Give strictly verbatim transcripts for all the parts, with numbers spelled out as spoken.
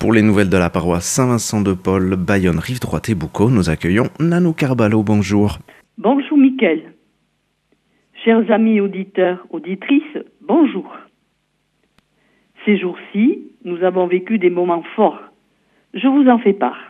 Pour les nouvelles de la paroisse Saint-Vincent-de-Paul, Bayonne, Rive-Droite et Boucau, nous accueillons Nanou Carballo. Bonjour. Bonjour Mickaël. Chers amis auditeurs, auditrices, bonjour. Ces jours-ci, nous avons vécu des moments forts. Je vous en fais part.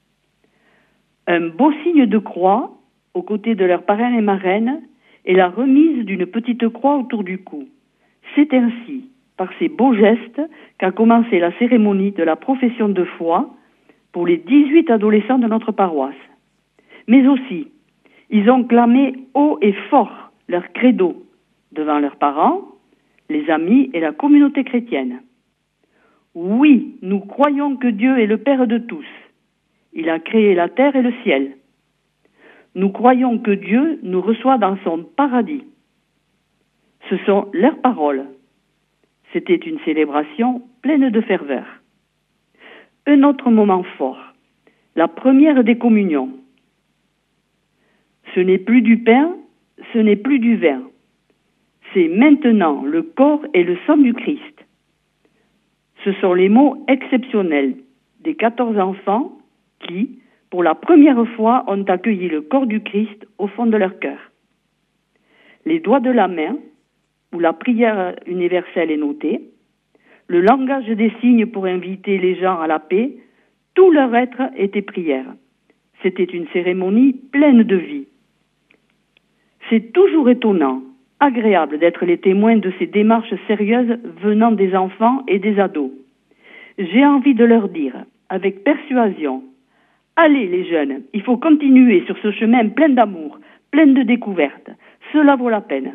Un beau signe de croix aux côtés de leurs parrains et marraines et la remise d'une petite croix autour du cou. C'est ainsi, par ces beaux gestes, qu'a commencé la cérémonie de la profession de foi pour les dix-huit adolescents de notre paroisse. Mais aussi, ils ont clamé haut et fort leur credo devant leurs parents, les amis et la communauté chrétienne. Oui, nous croyons que Dieu est le Père de tous. Il a créé la terre et le ciel. Nous croyons que Dieu nous reçoit dans son paradis. Ce sont leurs paroles. C'était une célébration pleine de ferveur. Un autre moment fort, la première des communions. Ce n'est plus du pain, ce n'est plus du vin. C'est maintenant le corps et le sang du Christ. Ce sont les mots exceptionnels des quatorze enfants qui, pour la première fois, ont accueilli le corps du Christ au fond de leur cœur. Les doigts de la main, où la prière universelle est notée, le langage des signes pour inviter les gens à la paix, tout leur être était prière. C'était une cérémonie pleine de vie. C'est toujours étonnant, agréable d'être les témoins de ces démarches sérieuses venant des enfants et des ados. J'ai envie de leur dire, avec persuasion, allez les jeunes, il faut continuer sur ce chemin plein d'amour, plein de découvertes. Cela vaut la peine.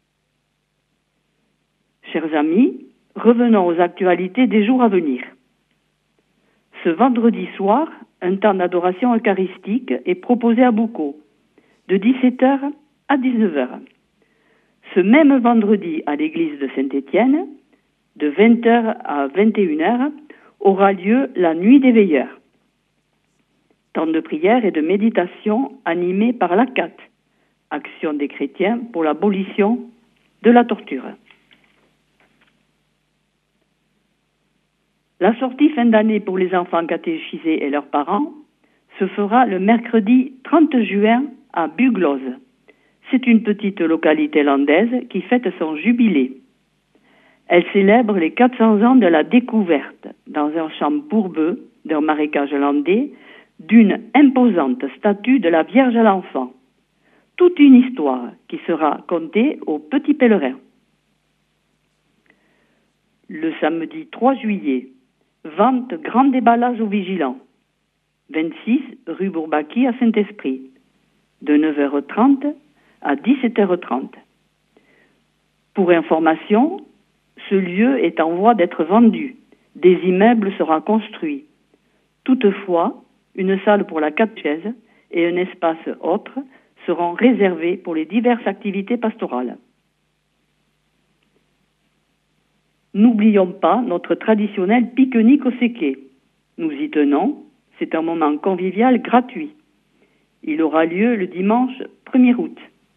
Chers amis, revenons aux actualités des jours à venir. Ce vendredi soir, un temps d'adoration eucharistique est proposé à Boucau, de dix-sept heures à dix-neuf heures. Ce même vendredi, à l'église de Saint-Étienne, de vingt heures à vingt et une heures, aura lieu la nuit des veilleurs. Temps de prière et de méditation animé par l'A C A T, Action des chrétiens pour l'abolition de la torture. La sortie fin d'année pour les enfants catéchisés et leurs parents se fera le mercredi trente juin à Bugloz. C'est une petite localité landaise qui fête son jubilé. Elle célèbre les quatre cents ans de la découverte, dans un champ bourbeux d'un marécage landais, d'une imposante statue de la Vierge à l'enfant. Toute une histoire qui sera contée aux petits pèlerins. Le samedi trois juillet, vente grand déballage aux vigilants. vingt-six rue Bourbaki à Saint-Esprit, de neuf heures trente à dix-sept heures trente. Pour information, ce lieu est en voie d'être vendu. Des immeubles seront construits. Toutefois, une salle pour la catéchèse et un espace autre seront réservés pour les diverses activités pastorales. N'oublions pas notre traditionnel pique-nique au Séquet. Nous y tenons, c'est un moment convivial gratuit. Il aura lieu le dimanche premier août.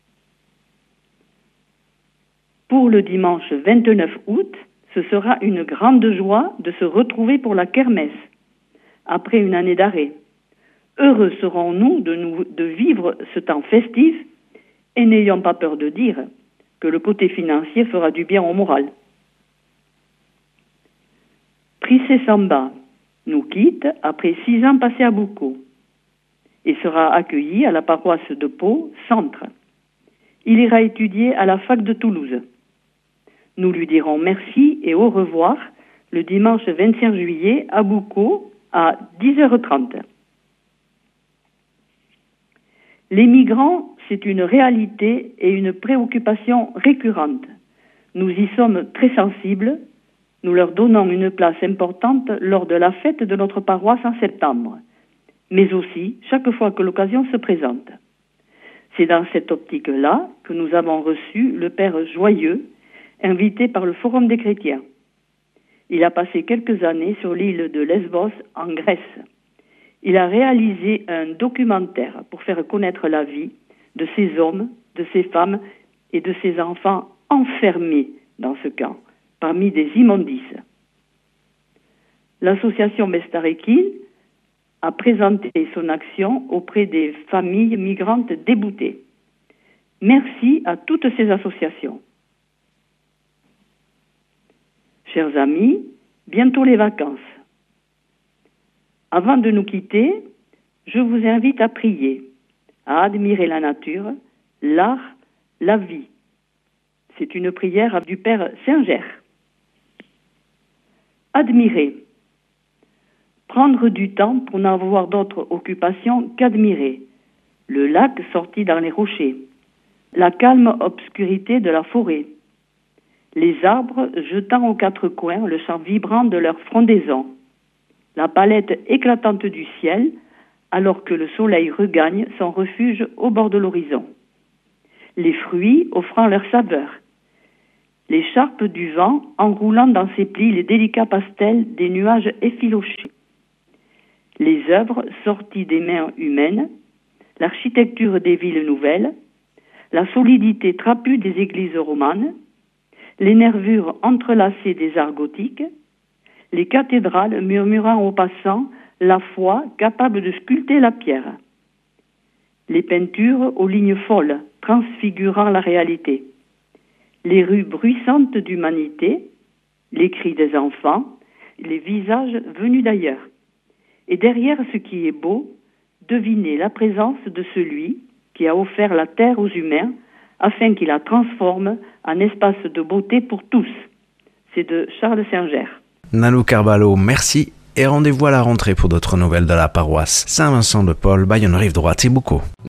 Pour le dimanche vingt-neuf août, ce sera une grande joie de se retrouver pour la kermesse, après une année d'arrêt. Heureux serons-nous de, nous de vivre ce temps festif et n'ayons pas peur de dire que le côté financier fera du bien au moral. Prissé Samba nous quitte après six ans passés à Boucau et sera accueilli à la paroisse de Pau, Centre. Il ira étudier à la fac de Toulouse. Nous lui dirons merci et au revoir le dimanche vingt-cinq juillet à Boucau à dix heures trente. Les migrants, c'est une réalité et une préoccupation récurrente. Nous y sommes très sensibles. Nous leur donnons une place importante lors de la fête de notre paroisse en septembre, mais aussi chaque fois que l'occasion se présente. C'est dans cette optique-là que nous avons reçu le Père Joyeux, invité par le Forum des chrétiens. Il a passé quelques années sur l'île de Lesbos, en Grèce. Il a réalisé un documentaire pour faire connaître la vie de ces hommes, de ces femmes et de ces enfants enfermés dans ce camp, parmi des immondices. L'association Mestarekin a présenté son action auprès des familles migrantes déboutées. Merci à toutes ces associations. Chers amis, bientôt les vacances. Avant de nous quitter, je vous invite à prier, à admirer la nature, l'art, la vie. C'est une prière du Père Singer. Admirer. Prendre du temps pour n'avoir d'autre occupation qu'admirer. Le lac sorti dans les rochers. La calme obscurité de la forêt. Les arbres jetant aux quatre coins le chant vibrant de leur frondaison. La palette éclatante du ciel, alors que le soleil regagne son refuge au bord de l'horizon. Les fruits offrant leur saveur. L'écharpe du vent enroulant dans ses plis les délicats pastels des nuages effilochés. Les œuvres sorties des mains humaines, l'architecture des villes nouvelles, la solidité trapue des églises romanes, les nervures entrelacées des arts gothiques, les cathédrales murmurant aux passants la foi capable de sculpter la pierre, les peintures aux lignes folles transfigurant la réalité, les rues bruissantes d'humanité, les cris des enfants, les visages venus d'ailleurs. Et derrière ce qui est beau, devinez la présence de celui qui a offert la terre aux humains afin qu'il la transforme en espace de beauté pour tous. C'est de Charles Singer. Nanou Carballo, merci et rendez-vous à la rentrée pour d'autres nouvelles de la paroisse Saint-Vincent-de-Paul, Bayonne Rive Droite et Boucau.